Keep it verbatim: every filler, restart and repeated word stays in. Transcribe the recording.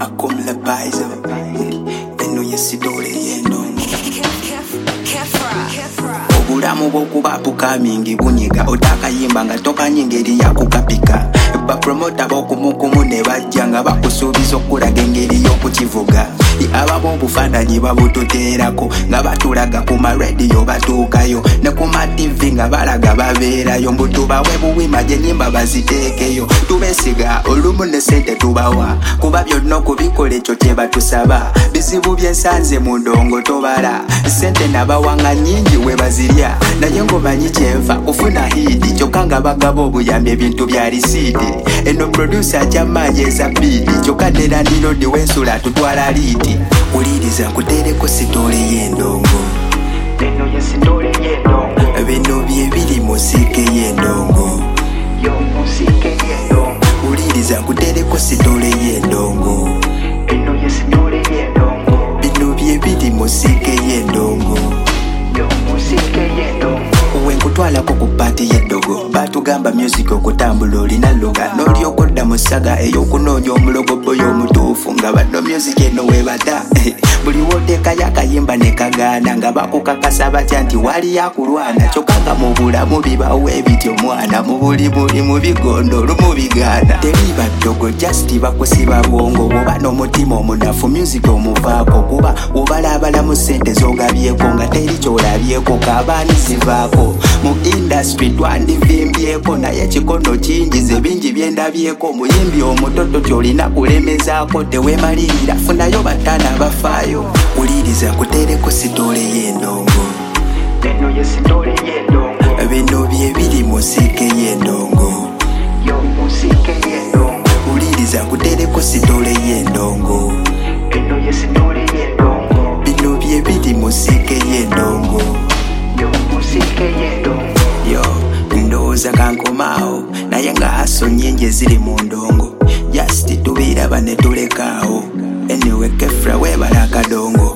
akumula paizo eno yesidole yendongo obulamu bw'okubapuka mingi bunyiga otakayimba nga tokanye engeri yakukapika bapromota b'okumukumu ne bajja nga bakusuubiza okulaga engeri y'okukivuga abamu obufaananyi babututeerako nga batulaga ku marediyo batuukayo ne ku mativi nga balaga babeerayo mbu tubawe buwima gye nnyimba baziteekeyo tubesiga olumu ne sente tubawa kuba byonna okubikola ekyo kye batusaba bizibu byensanze mu ndongo tobala sente nabawanga nnyingi we bazirya naye ng'omanyi kyenva kufuna hiidi kyokka nga bagaba obuyambi ebintu bya lisiiti eno producer akyamaanyi eza biidi kyokka nera ndirodi w'ensula tutwala liiti uliriza nkuteereko sitole y'endongo eno ye sitole y'endongo bino bye biri musike y'endongo yo musike y'endongo uliriza nkuteereko sitole y'endongo eno ye sitole y'endongo bino bye biri musike y'endongo yo musike y'endongo wenkutwalako ku paati y'eddogo batugamba music okutambula olina loga n'olyokodda mu ssaga ey'okunoonya omulogobo y'omutuufu nga banno music eno webata buli wooteekayo akayimba ne kagaana nga bakukakasa batya nti wali yakulwana kyokka nga mu bulamu bibawo ebityo mwana mu buli mulimu bigondo olumu bigaana teri baddogo just bakusiba bwongo bwoba n'omutima omunafu music omuvaako kuba obalabalamu ssente z'ogabyeko nga teri ky'olabyeko kaabaani zivaako mu industry twandivimbyeko naye kikono kingize bingi byendabyeko muyimbi omutoto kyolina kulemezaako teweemalirira funayo bataana abafaayo uliriza nkuteereko sitole y'endongo eno ye sitole y'endongo bino bye biri musike y'endongo yo musike y'endongo uliriza nkuteereko sitole y'endongo eno ye sitole y'endongo bino bye biri musike y'endongo yo musike y'endongo yo ndowooza kankomaawo naye nga haso nnyingi eziri mu ndongo just tubiraba ne tulekaawo anyway kefra weebala akadongo